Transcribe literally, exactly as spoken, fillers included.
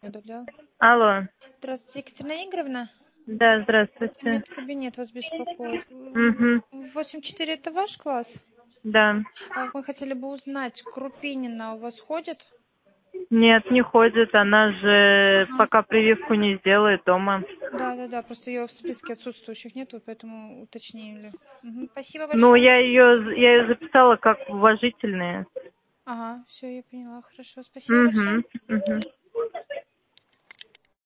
Удивлял. Алло. Здравствуйте, Екатерина Игоревна. Да, Это здравствуйте. медкабинет вас беспокоит. Угу. восемь четыре это ваш класс? Да. А мы хотели бы узнать, Крупинина у вас ходит? Нет, не ходит. Она же Ага. пока прививку не сделает дома. Да, да, да, просто ее в списке отсутствующих нету, поэтому уточнили. Мгм. Спасибо Ну, большое. я ее, я ее записала как уважительные. Ага, все, я поняла. Хорошо, спасибо большое. Угу. Угу.